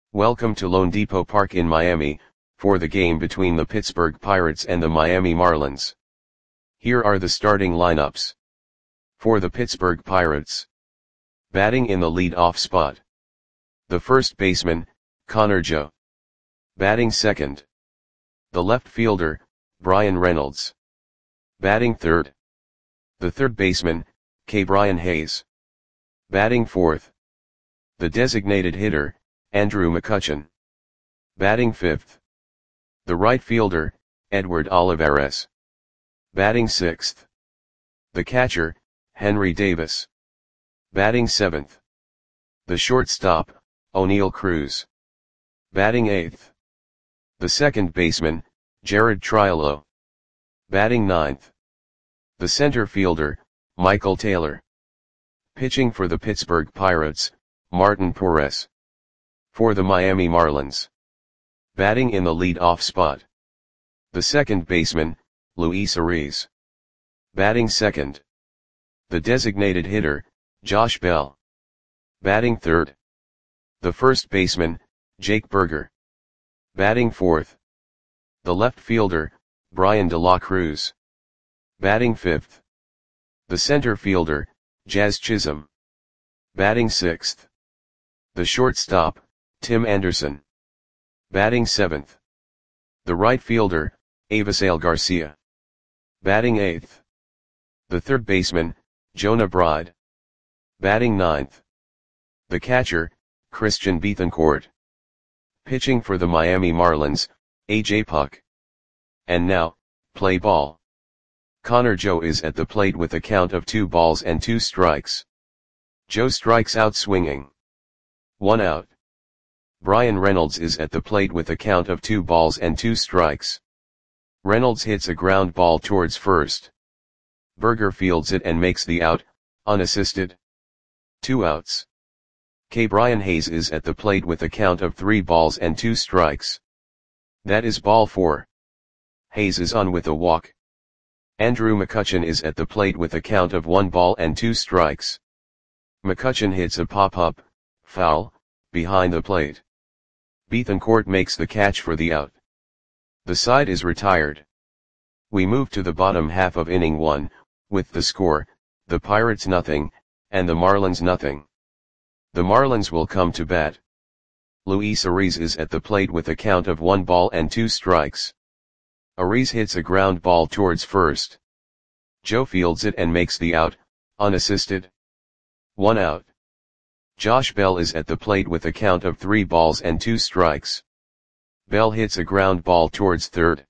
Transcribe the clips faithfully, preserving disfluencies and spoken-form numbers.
Welcome to loanDepot Park in Miami, for the game between the Pittsburgh Pirates and the Miami Marlins. Here are the starting lineups. For the Pittsburgh Pirates. Batting in the lead-off spot. The first baseman, Connor Joe. Batting second. The left fielder, Bryan Reynolds. Batting third. The third baseman, Ke'Bryan Hayes. Batting fourth. The designated hitter, Andrew McCutchen. Batting fifth. The right fielder, Edward Olivares. Batting sixth. The catcher, Henry Davis. Batting seventh. The shortstop, Oneil Cruz. Batting eighth. The second baseman, Jared Triolo. Batting ninth. The center fielder, Michael Taylor. Pitching for the Pittsburgh Pirates, Martin Perez. For the Miami Marlins. Batting in the lead-off spot. The second baseman, Luis Arraez. Batting second. The designated hitter, Josh Bell. Batting third. The first baseman, Jake Burger. Batting fourth. The left fielder, Bryan De La Cruz. Batting fifth. The center fielder, Jazz Chisholm. Batting sixth. The shortstop, Tim Anderson. Batting seventh. The right fielder, Avisail Garcia. Batting eighth. The third baseman, Jonah Bride. Batting ninth. The catcher, Christian Bethancourt. Pitching for the Miami Marlins, A J Puk. And now, play ball. Connor Joe is at the plate with a count of two balls and two strikes. Joe strikes out swinging. One out. Bryan Reynolds is at the plate with a count of two balls and two strikes. Reynolds hits a ground ball towards first. Burger fields it and makes the out, unassisted. Two outs. Ke'Bryan Hayes is at the plate with a count of three balls and two strikes. That is ball four. Hayes is on with a walk. Andrew McCutchen is at the plate with a count of one ball and two strikes. McCutchen hits a pop-up, foul, behind the plate. Bethancourt makes the catch for the out. The side is retired. We move to the bottom half of inning one, with the score, the Pirates nothing, and the Marlins nothing. The Marlins will come to bat. Luis Arraez is at the plate with a count of one ball and two strikes. Arraez hits a ground ball towards first. Joe fields it and makes the out, unassisted. One out. Josh Bell is at the plate with a count of three balls and two strikes. Bell hits a ground ball towards third.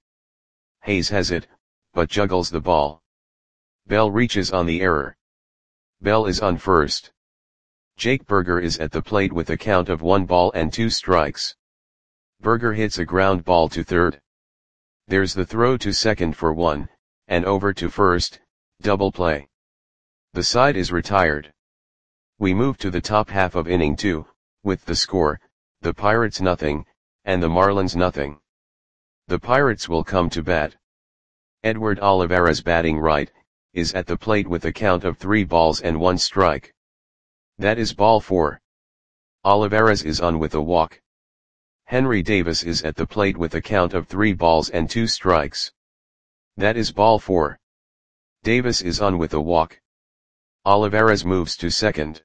Hayes has it, but juggles the ball. Bell reaches on the error. Bell is on first. Jake Burger is at the plate with a count of one ball and two strikes. Burger hits a ground ball to third. There's the throw to second for one, and over to first, double play. The side is retired. We move to the top half of inning two, with the score, the Pirates nothing, and the Marlins nothing. The Pirates will come to bat. Edward Olivares batting right, is at the plate with a count of three balls and one strike. That is ball four. Olivares is on with a walk. Henry Davis is at the plate with a count of three balls and two strikes. That is ball four. Davis is on with a walk. Olivares moves to second.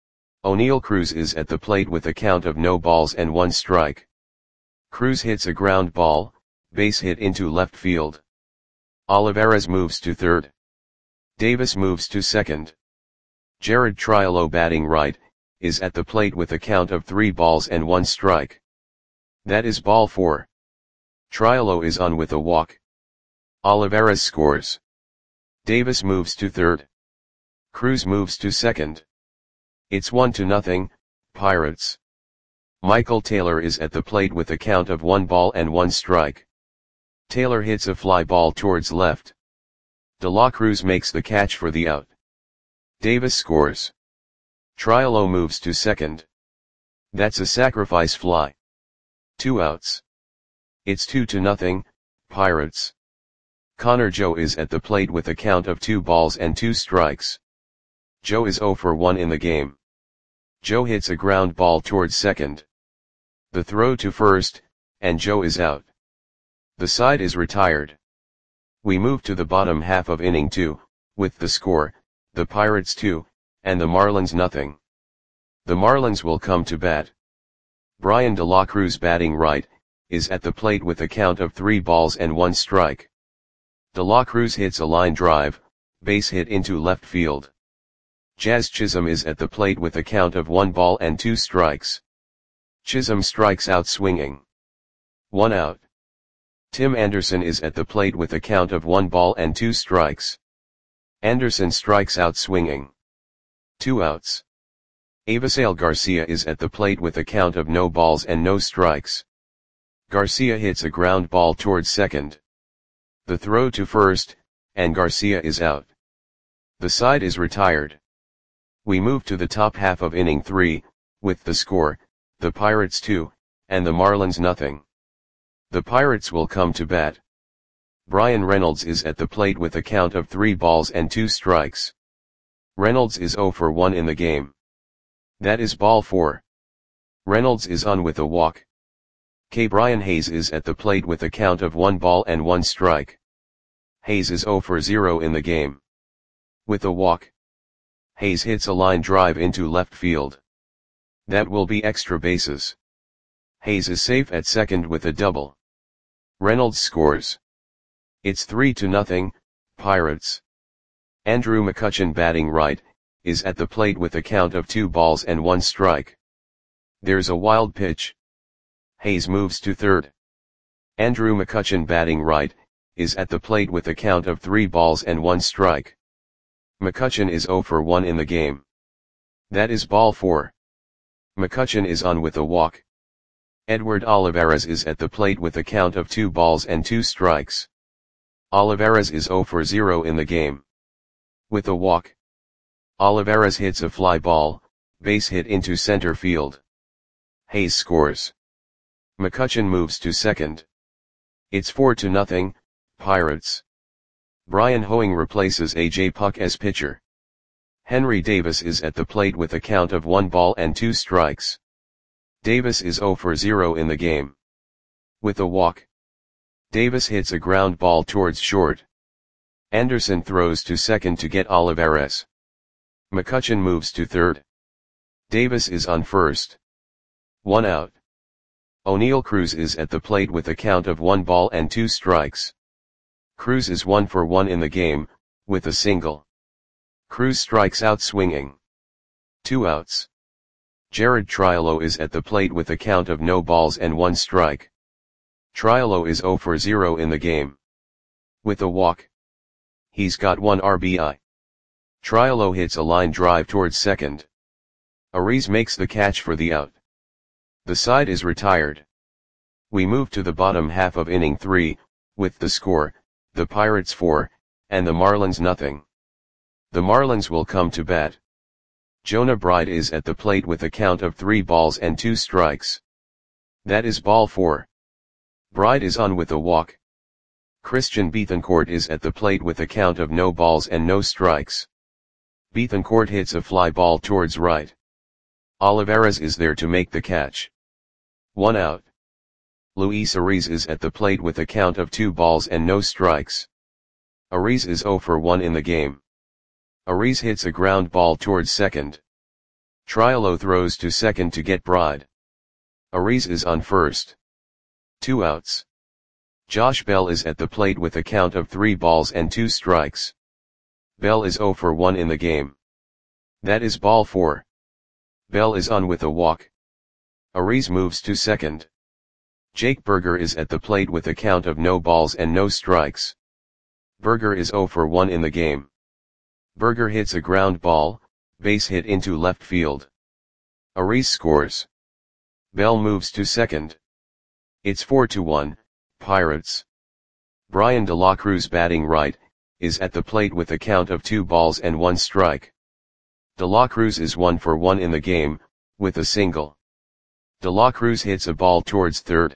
Oneil Cruz is at the plate with a count of no balls and one strike. Cruz hits a ground ball, base hit into left field. Olivares moves to third. Davis moves to second. Jared Triolo batting right, is at the plate with a count of three balls and one strike. That is ball four. Triolo is on with a walk. Olivares scores. Davis moves to third. Cruz moves to second. It's one to nothing, Pirates. Michael Taylor is at the plate with a count of one ball and one strike. Taylor hits a fly ball towards left. De La Cruz makes the catch for the out. Davis scores. Triolo moves to second. That's a sacrifice fly. Two outs. It's two to nothing, Pirates. Connor Joe is at the plate with a count of two balls and two strikes. Joe is zero for one in the game. Joe hits a ground ball towards second. The throw to first, and Joe is out. The side is retired. We move to the bottom half of inning two, with the score, the Pirates two, and the Marlins nothing. The Marlins will come to bat. Bryan De La Cruz, batting right, is at the plate with a count of three balls and one strike. De La Cruz hits a line drive, base hit into left field. Jazz Chisholm is at the plate with a count of one ball and two strikes. Chisholm strikes out swinging. One out. Tim Anderson is at the plate with a count of one ball and two strikes. Anderson strikes out swinging. Two outs. Avisail Garcia is at the plate with a count of no balls and no strikes. Garcia hits a ground ball towards second. The throw to first, and Garcia is out. The side is retired. We move to the top half of inning three, with the score, the Pirates two, and the Marlins nothing. The Pirates will come to bat. Bryan Reynolds is at the plate with a count of three balls and two strikes. Reynolds is oh for one in the game. That is ball four. Reynolds is on with a walk. K. Brian Hayes is at the plate with a count of one ball and one strike. Hayes is oh for zero in the game. With a walk. Hayes hits a line drive into left field. That will be extra bases. Hayes is safe at second with a double. Reynolds scores. It's three to nothing, Pirates. Andrew McCutchen, batting right, is at the plate with a count of two balls and one strike. There's a wild pitch. Hayes moves to third. Andrew McCutchen, batting right, is at the plate with a count of three balls and one strike. McCutchen is oh for one in the game. That is ball four. McCutchen is on with a walk. Edward Olivares is at the plate with a count of two balls and two strikes. Olivares is oh for zero in the game. With a walk. Olivares hits a fly ball, base hit into center field. Hayes scores. McCutchen moves to second. It's four to nothing, Pirates. Brian Hoeing replaces A J Puck as pitcher. Henry Davis is at the plate with a count of one ball and two strikes. Davis is oh for zero in the game. With a walk. Davis hits a ground ball towards short. Anderson throws to second to get Olivares. McCutchen moves to third. Davis is on first. One out. O'Neal Cruz is at the plate with a count of one ball and two strikes. Cruz is one for one in the game, with a single. Cruz strikes out swinging. Two outs. Jared Triolo is at the plate with a count of no balls and one strike. Triolo is oh for zero in the game. With a walk. He's got one R B I. Triolo hits a line drive towards second. Ariz makes the catch for the out. The side is retired. We move to the bottom half of inning three, with the score, the Pirates four, and the Marlins nothing. The Marlins will come to bat. Jonah Bride is at the plate with a count of three balls and two strikes. That is ball four. Bride is on with a walk. Christian Bethancourt is at the plate with a count of no balls and no strikes. Bethancourt hits a fly ball towards right. Olivares is there to make the catch. One out. Luis Ariz is at the plate with a count of two balls and no strikes. Ariz is oh for one in the game. Ariz hits a ground ball towards second. Triolo throws to second to get Bride. Ariz is on first. Two outs. Josh Bell is at the plate with a count of three balls and two strikes. Bell is oh for one in the game. That is ball four. Bell is on with a walk. Ariz moves to second. Jake Burger is at the plate with a count of no balls and no strikes. Burger is oh for one in the game. Burger hits a ground ball, base hit into left field. Ariz scores. Bell moves to second. It's four to one, Pirates. Bryan De La Cruz, batting right, is at the plate with a count of two balls and one strike. De La Cruz is one for one in the game, with a single. De La Cruz hits a ball towards third.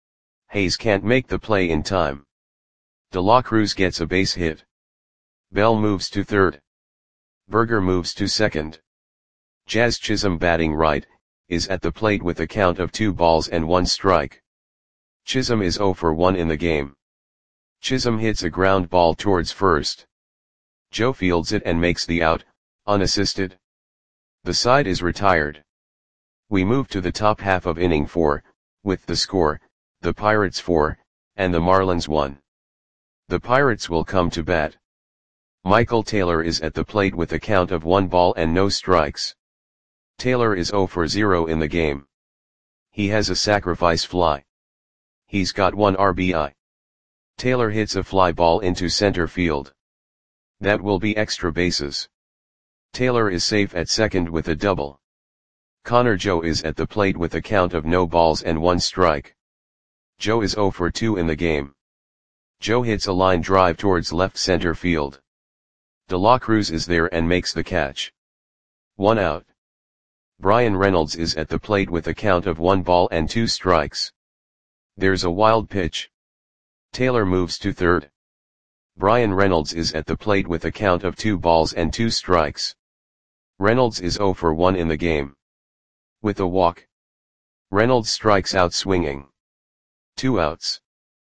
Hayes can't make the play in time. De La Cruz gets a base hit. Bell moves to third. Burger moves to second. Jazz Chisholm, batting right, is at the plate with a count of two balls and one strike. Chisholm is zero for one in the game. Chisholm hits a ground ball towards first. Joe fields it and makes the out, unassisted. The side is retired. We move to the top half of inning four, with the score, the Pirates four, and the Marlins one. The Pirates will come to bat. Michael Taylor is at the plate with a count of one ball and no strikes. Taylor is zero for zero in the game. He has a sacrifice fly. He's got one R B I. Taylor hits a fly ball into center field. That will be extra bases. Taylor is safe at second with a double. Connor Joe is at the plate with a count of no balls and one strike. Joe is zero for two in the game. Joe hits a line drive towards left center field. De La Cruz is there and makes the catch. One out. Bryan Reynolds is at the plate with a count of one ball and two strikes. There's a wild pitch. Taylor moves to third. Bryan Reynolds is at the plate with a count of two balls and two strikes. Reynolds is zero for one in the game. With a walk. Reynolds strikes out swinging. Two outs.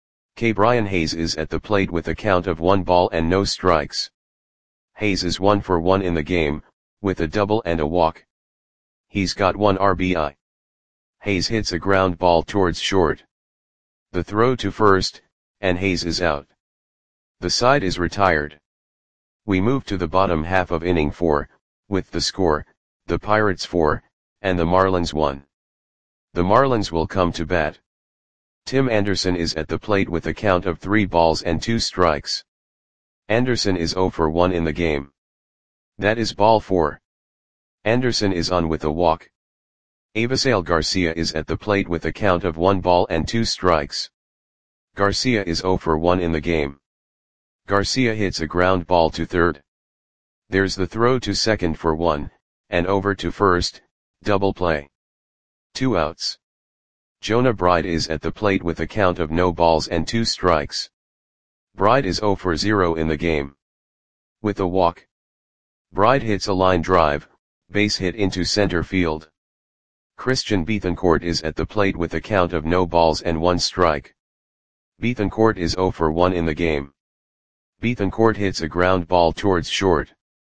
K. Brian Hayes is at the plate with a count of one ball and no strikes. Hayes is one for one in the game, with a double and a walk. He's got one R B I. Hayes hits a ground ball towards short. The throw to first, and Hayes is out. The side is retired. We move to the bottom half of inning four, with the score, the Pirates four, and the Marlins one. The Marlins will come to bat. Tim Anderson is at the plate with a count of three balls and two strikes. Anderson is zero for one in the game. That is ball four. Anderson is on with a walk. Avisail Garcia is at the plate with a count of one ball and two strikes. Garcia is zero for one in the game. Garcia hits a ground ball to third. There's the throw to second for one, and over to first, double play. Two outs. Jonah Bride is at the plate with a count of no balls and two strikes. Bride is zero for zero in the game. With a walk. Bride hits a line drive, base hit into center field. Christian Bethancourt is at the plate with a count of no balls and one strike. Bethancourt is zero for one in the game. Bethancourt hits a ground ball towards short.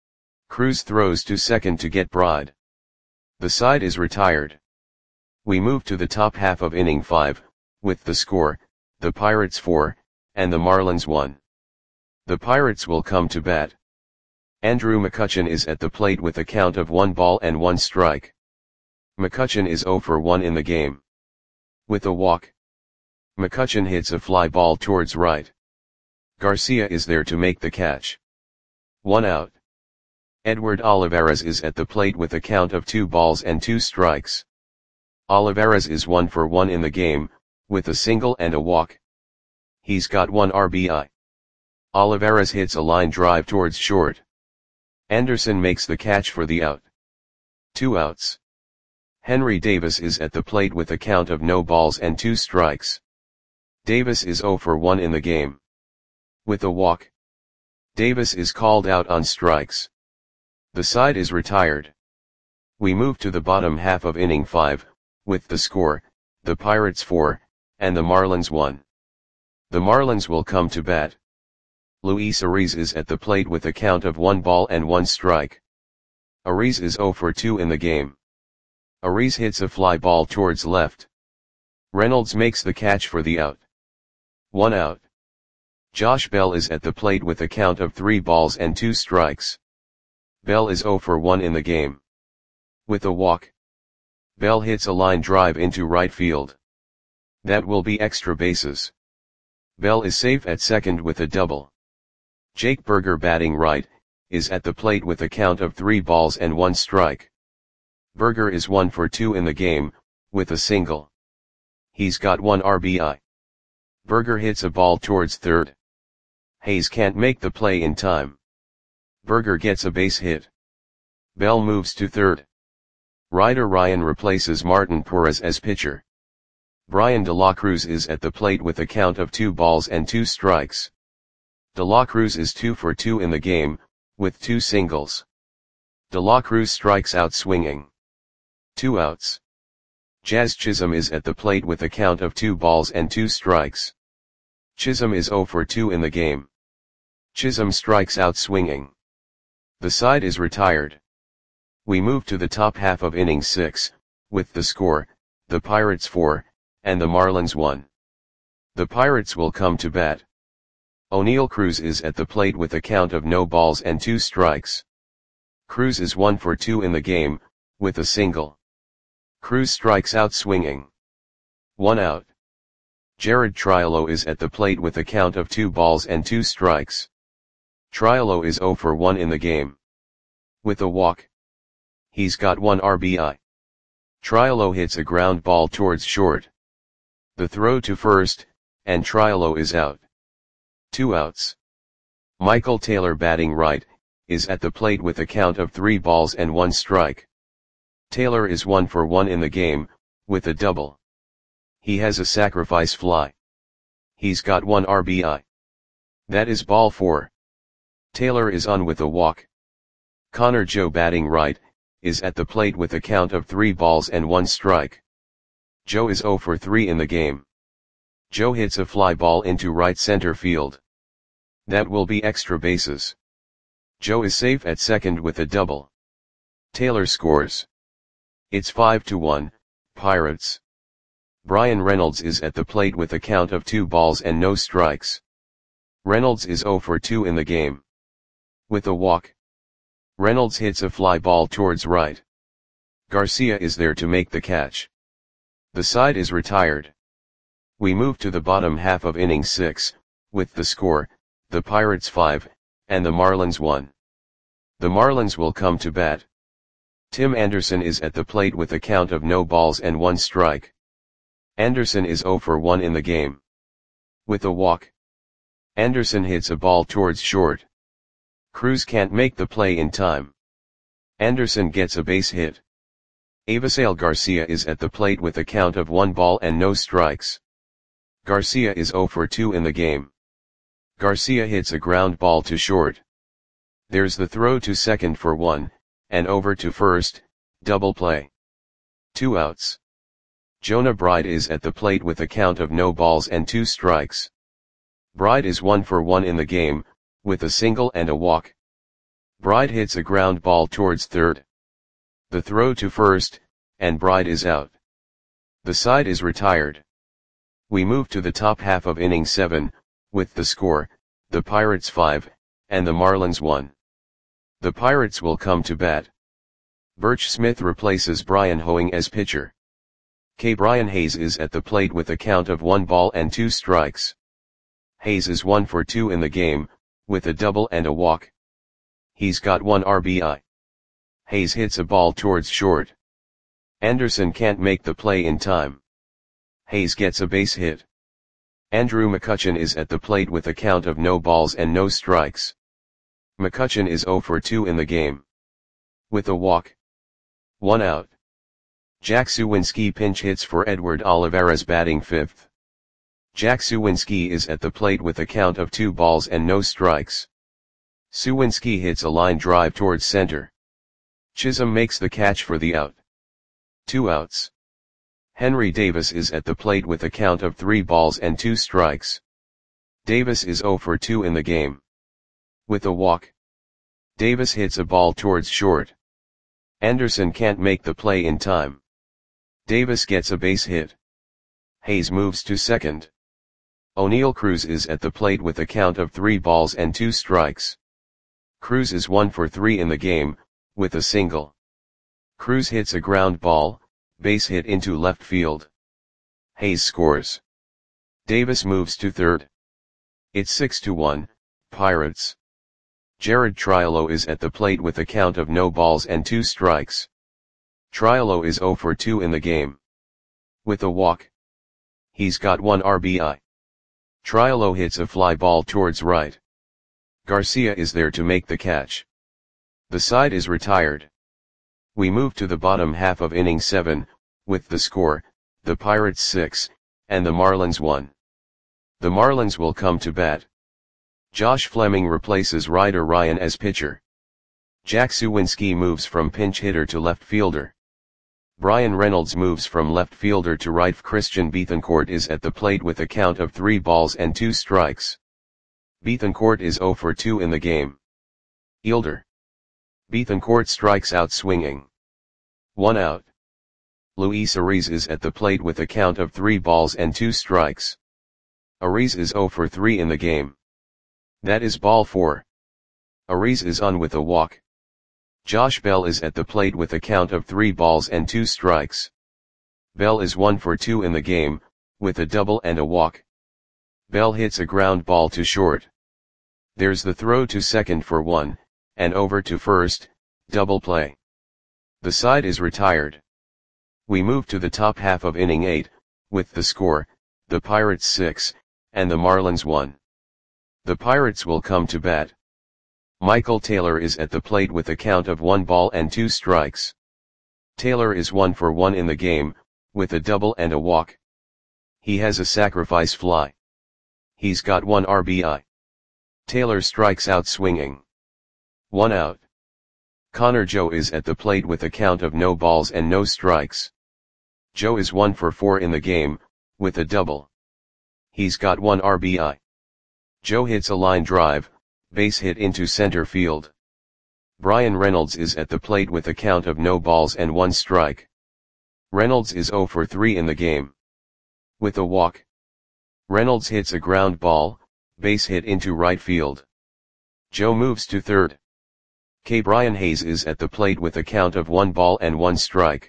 Cruz throws to second to get Bride. The side is retired. We move to the top half of inning five, with the score, the Pirates four, and the Marlins one. The Pirates will come to bat. Andrew McCutchen is at the plate with a count of one ball and one strike. McCutchen is zero for one in the game. With a walk. McCutchen hits a fly ball towards right. Garcia is there to make the catch. One out. Edward Olivares is at the plate with a count of two balls and two strikes. Olivares is one for one in the game, with a single and a walk. He's got one R B I. Olivares hits a line drive towards short. Anderson makes the catch for the out. Two outs. Henry Davis is at the plate with a count of no balls and two strikes. Davis is zero for one in the game. With a walk. Davis is called out on strikes. The side is retired. We move to the bottom half of inning five, with the score, the Pirates four, and the Marlins one. The Marlins will come to bat. Luis Ariz is at the plate with a count of one ball and one strike. Ariz is zero for two in the game. Ariz hits a fly ball towards left. Reynolds makes the catch for the out. One out. Josh Bell is at the plate with a count of three balls and two strikes. Bell is zero for one in the game. With a walk. Bell hits a line drive into right field. That will be extra bases. Bell is safe at second with a double. Jake Burger, batting right, is at the plate with a count of three balls and one strike. Burger is one for two in the game, with a single. He's got one R B I. Burger hits a ball towards third. Hayes can't make the play in time. Burger gets a base hit. Bell moves to third. Ryder Ryan replaces Martin Perez as pitcher. Brian De La Cruz is at the plate with a count of two balls and two strikes. De La Cruz is two for two in the game, with two singles. De La Cruz strikes out swinging. Two outs. Jazz Chisholm is at the plate with a count of two balls and two strikes. Chisholm is zero for two in the game. Chisholm strikes out swinging. The side is retired. We move to the top half of inning six, with the score, the Pirates four, and the Marlins one. The Pirates will come to bat. Oneil Cruz is at the plate with a count of no balls and two strikes. Cruz is one for two in the game, with a single. Cruz strikes out swinging. One out. Jared Triolo is at the plate with a count of two balls and two strikes. Triolo is zero for one in the game. With a walk. He's got one R B I. Triolo hits a ground ball towards short. The throw to first, and Triolo is out. Two outs. Michael Taylor, batting right, is at the plate with a count of three balls and one strike. Taylor is one for one in the game, with a double. He has a sacrifice fly. He's got one R B I. That is ball four. Taylor is on with a walk. Connor Joe, batting right, is at the plate with a count of three balls and one strike. Joe is zero for three in the game. Joe hits a fly ball into right center field. That will be extra bases. Joe is safe at second with a double. Taylor scores. It's five to one, Pirates. Bryan Reynolds is at the plate with a count of two balls and no strikes. Reynolds is zero for two in the game. With a walk. Reynolds hits a fly ball towards right. Garcia is there to make the catch. The side is retired. We move to the bottom half of inning six, with the score, the Pirates five, and the Marlins one. The Marlins will come to bat. Tim Anderson is at the plate with a count of no balls and one strike. Anderson is zero for one in the game. With a walk. Anderson hits a ball towards short. Cruz can't make the play in time. Anderson gets a base hit. Avisail Garcia is at the plate with a count of one ball and no strikes. Garcia is zero for two in the game. Garcia hits a ground ball to short. There's the throw to second for one, and over to first, double play. Two outs. Jonah Bride is at the plate with a count of no balls and two strikes. Bride is one for one in the game, with a single and a walk. Bride hits a ground ball towards third. The throw to first, and Bride is out. The side is retired. We move to the top half of inning seven, with the score, the Pirates five, and the Marlins one. The Pirates will come to bat. Birch Smith replaces Brian Hoeing as pitcher. K. Brian Hayes is at the plate with a count of one ball and two strikes. Hayes is one for two in the game, with a double and a walk. He's got one R B I. Hayes hits a ball towards short. Anderson can't make the play in time. Hayes gets a base hit. Andrew McCutchen is at the plate with a count of no balls and no strikes. McCutchen is zero for two in the game. With a walk. One out. Jack Suwinski pinch hits for Edward Olivares, batting fifth. Jack Suwinski is at the plate with a count of two balls and no strikes. Suwinski hits a line drive towards center. Chisholm makes the catch for the out. Two outs. Henry Davis is at the plate with a count of three balls and two strikes. Davis is zero for two in the game. With a walk. Davis hits a ball towards short. Anderson can't make the play in time. Davis gets a base hit. Hayes moves to second. Oneil Cruz is at the plate with a count of three balls and two strikes. Cruz is one for three in the game, with a single. Cruz hits a ground ball, base hit into left field. Hayes scores. Davis moves to third. It's six to one, Pirates. Jared Triolo is at the plate with a count of no balls and two strikes. Triolo is zero for two in the game. With a walk. He's got one R B I. Triolo hits a fly ball towards right. Garcia is there to make the catch. The side is retired. We move to the bottom half of inning seven, with the score, the Pirates six, and the Marlins one. The Marlins will come to bat. Josh Fleming replaces Ryder Ryan as pitcher. Jack Suwinski moves from pinch hitter to left fielder. Bryan Reynolds moves from left fielder to right. Christian Bethancourt is at the plate with a count of three balls and two strikes. Bethancourt is zero for two in the game. Fielder. Bethancourt strikes out swinging. One out. Luis Ariz is at the plate with a count of three balls and two strikes. Ariz is zero for three in the game. That is ball four. Ariz is on with a walk. Josh Bell is at the plate with a count of three balls and two strikes. Bell is one for two in the game, with a double and a walk. Bell hits a ground ball to short. There's the throw to second for one, and over to first, double play. The side is retired. We move to the top half of inning eight, with the score, the Pirates six, and the Marlins one. The Pirates will come to bat. Michael Taylor is at the plate with a count of one ball and two strikes. Taylor is one for one in the game, with a double and a walk. He has a sacrifice fly. He's got one R B I. Taylor strikes out swinging. One out. Connor Joe is at the plate with a count of no balls and no strikes. Joe is one for four in the game, with a double. He's got one R B I. Joe hits a line drive, base hit into center field. Bryan Reynolds is at the plate with a count of no balls and one strike. Reynolds is zero for three in the game. With a walk. Reynolds hits a ground ball, base hit into right field. Joe moves to third. K. Brian Hayes is at the plate with a count of one ball and one strike.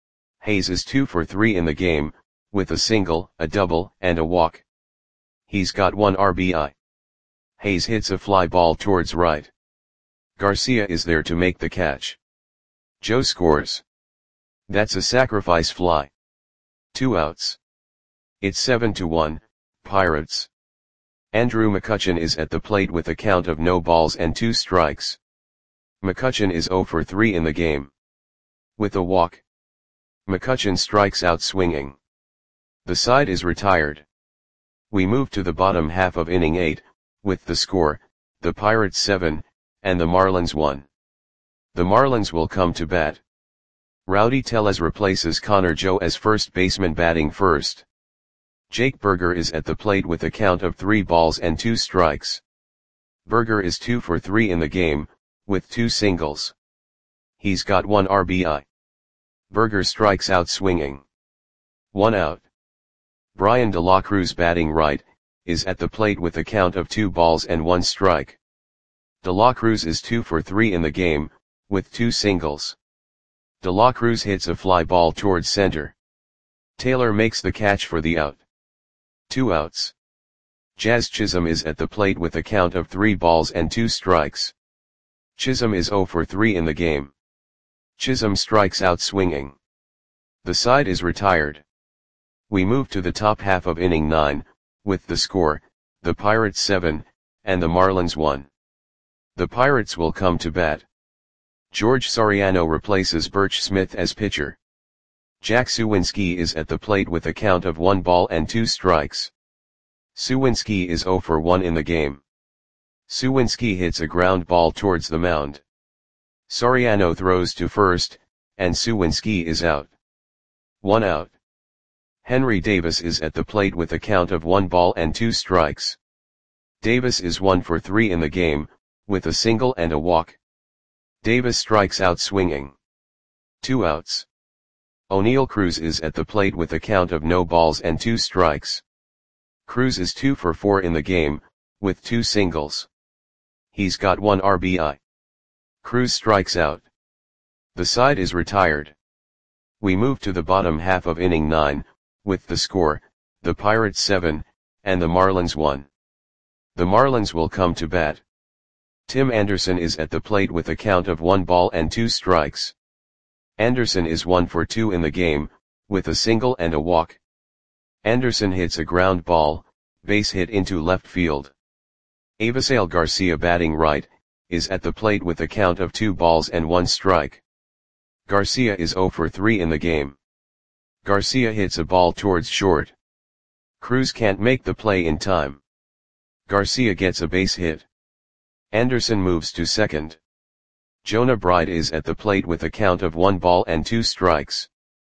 Hayes is two for three in the game, with a single, a double, and a walk. He's got one R B I. Hayes hits a fly ball towards right. Garcia is there to make the catch. Joe scores. That's a sacrifice fly. Two outs. It's seven to one, Pirates. Andrew McCutchen is at the plate with a count of no balls and two strikes. McCutchen is zero for three in the game. With a walk. McCutchen strikes out swinging. The side is retired. We move to the bottom half of inning eight, with the score, the Pirates seven, and the Marlins one. The Marlins will come to bat. Rowdy Tellez replaces Connor Joe as first baseman batting first. Jake Burger is at the plate with a count of three balls and two strikes. Burger is two for three in the game, with two singles. He's got one R B I. Burger strikes out swinging. One out. Brian De La Cruz batting right, is at the plate with a count of two balls and one strike. De La Cruz is two for three in the game, with two singles. De La Cruz hits a fly ball towards center. Taylor makes the catch for the out. Two outs. Jazz Chisholm is at the plate with a count of three balls and two strikes. Chisholm is zero for three in the game. Chisholm strikes out swinging. The side is retired. We move to the top half of inning nine, with the score, the Pirates seven, and the Marlins one. The Pirates will come to bat. George Soriano replaces Birch Smith as pitcher. Jack Suwinski is at the plate with a count of one ball and two strikes. Suwinski is zero for one in the game. Suwinski hits a ground ball towards the mound. Soriano throws to first, and Suwinski is out. One out. Henry Davis is at the plate with a count of one ball and two strikes. Davis is one for three in the game, with a single and a walk. Davis strikes out swinging. Two outs. O'Neal Cruz is at the plate with a count of no balls and two strikes. Cruz is two for four in the game, with two singles. He's got one R B I. Cruz strikes out. The side is retired. We move to the bottom half of inning nine, with the score, the Pirates seven, and the Marlins one. The Marlins will come to bat. Tim Anderson is at the plate with a count of one ball and two strikes. Anderson is one for two in the game, with a single and a walk. Anderson hits a ground ball, base hit into left field. Avisail Garcia batting right, is at the plate with a count of two balls and one strike. Garcia is zero for three in the game. Garcia hits a ball towards short. Cruz can't make the play in time. Garcia gets a base hit. Anderson moves to second. Jonah Bride is at the plate with a count of one ball and two strikes.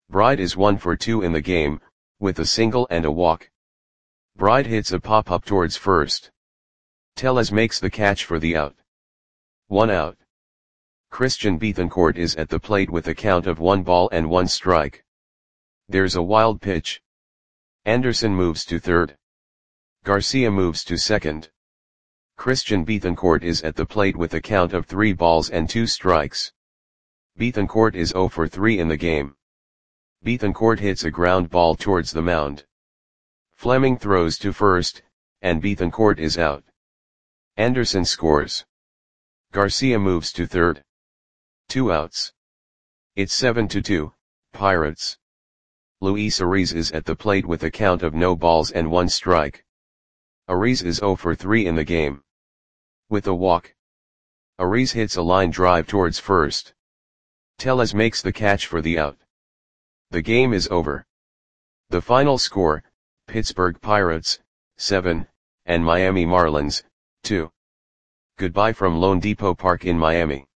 Bride is one for two in the game, with a single and a walk. Bride hits a pop-up towards first. Tellez makes the catch for the out. One out. Christian Bethencourt is at the plate with a count of one ball and one strike. There's a wild pitch. Anderson moves to third. Garcia moves to second. Christian Bethencourt is at the plate with a count of three balls and two strikes. Bethencourt is zero for three in the game. Bethencourt hits a ground ball towards the mound. Fleming throws to first, and Bethencourt is out. Anderson scores. Garcia moves to third. Two outs. It's seven to two, Pirates. Luis Ariz is at the plate with a count of no balls and one strike. Ariz is zero for three in the game. With a walk. Ariz hits a line drive towards first. Tellez makes the catch for the out. The game is over. The final score, Pittsburgh Pirates, seven, and Miami Marlins, two. Goodbye from Lone Depot Park in Miami.